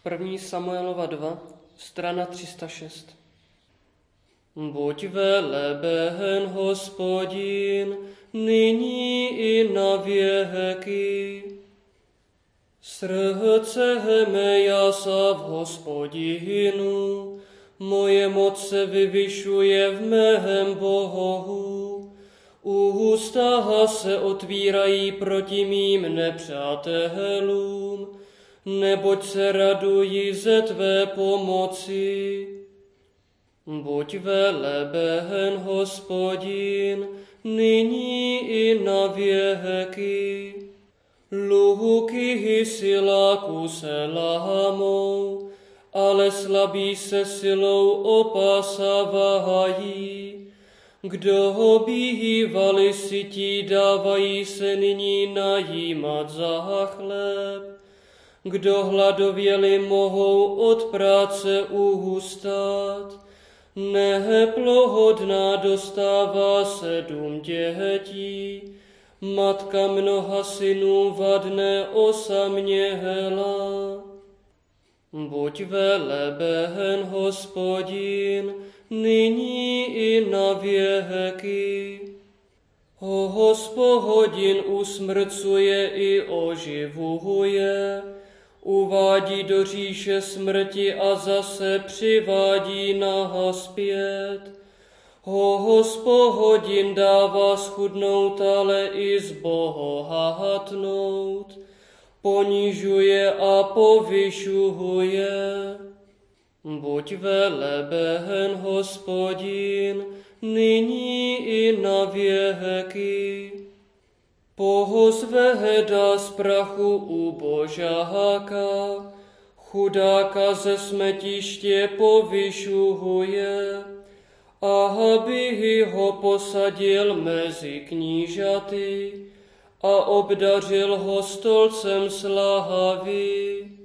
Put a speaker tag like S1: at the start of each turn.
S1: 1. Samuelova 2, strana 306. Buď veleben, Hospodin, nyní i na věky. Srdce mé jásá v Hospodinu, moje moc se vyvyšuje v mém Bohu. Ústa se otvírají proti mým nepřátelům, neboť se radují ze tvé pomoci. Buď veleben, Hospodin, nyní i na věky. Luky siláků se lámou, ale slabí se silou opasávají. Kdo bývali sytí, dávají se nyní najímat za chléb. Kdo hladověli, mohou od práce ustát. Neplodná dostává 7 dětí, matka mnoha synů vadne osamělá. Buď veleben, Hospodin, nyní i na věky. Hospodin usmrcuje i oživuje, uvádí do říše smrti a zase přivádí nazpět. Hospodin dává schudnout, ale i zbohatnout, ponižuje a povyšuje. Buď veleben, Hospodin, nyní i na věky. Pozvedá z prachu ubožáka, chudáka ze smetiště povyšuje, aby ho posadil mezi knížaty a obdařil ho stolcem slávy.